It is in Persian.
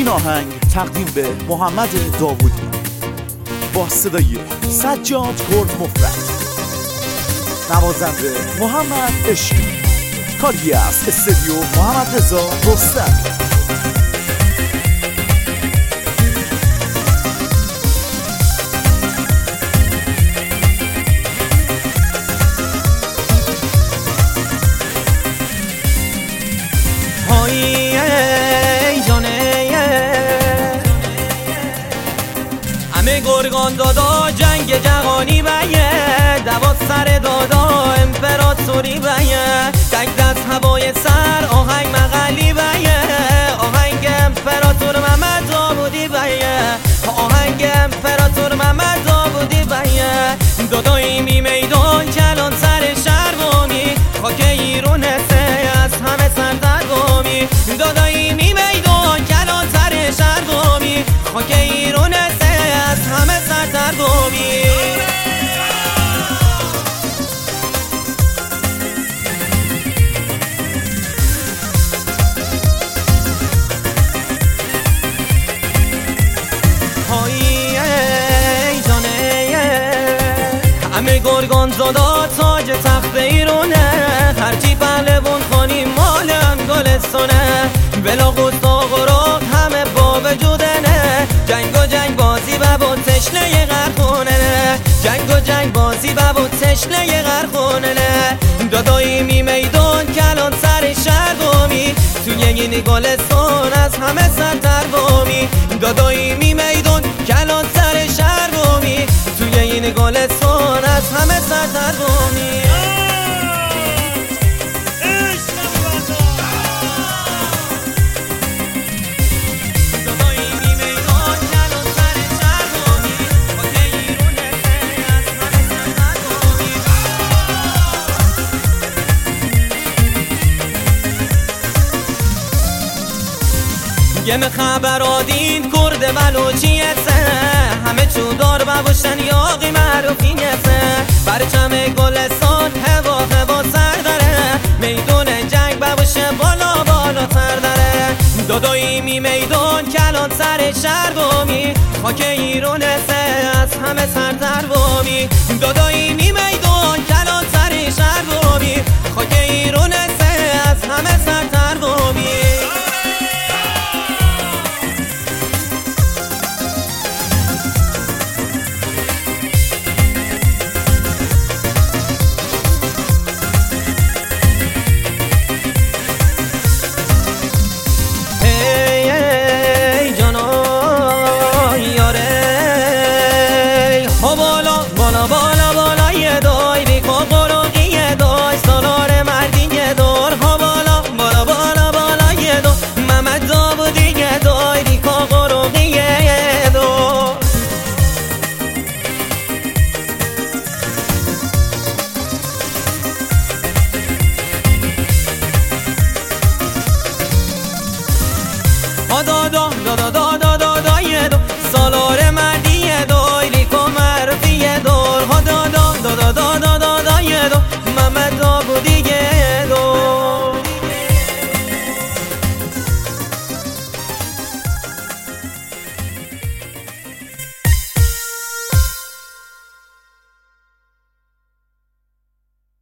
این آهنگ تقدیم به محمد داوودی با صدای سجاد کرد مفرد، نوازنده محمد عشقی، کاری از استودیو محمد رضا رستم. همه گرگان دادا جنگ جهانی بیه، دوات سر دادا امپراتوری بیه، تک دست هوای سر آهنگ مغلی بیه، آهنگ امپراتور محمد داوودی بیه، آهنگ امپراتور محمد داوودی بیه. دادایی می میدان کلان سر شهر بامی، خاک ایرون هسته از همه سردر بامی. دادایی می میدان کلان سر شهر بامی، خاک ایرون هسته از همه سردر بامی. همه گرگان زادا تاج تخت ایرونه، هرچی پهلوان خانیم مالم گلستونه، بلا قصاق و راق همه با وجودنه، جنگ و جنگ بازی و با تشنه غرخونه، جنگ و جنگ بازی و با تشنه غرخونه. دادایی می میدان کلان سر شهر بامی، توی این گلستان از همه سرتر بامی. دادایی می میدان کلان سر شهر بامی، توی این گلستان از همه سرتر بامی. گم خبرادین کرد بلوچیته، همه چودار بوشن یاقی معروفیته، پرچم گلستان هوا سر داره، میدون جنگ بوشه بالا بالاتر داره. دادایی می میدان کلان سر شهر بامی، خاک ایرون هسته از همه سردر بامی. دادایی می میدان کلان سر شهر بامی، خاک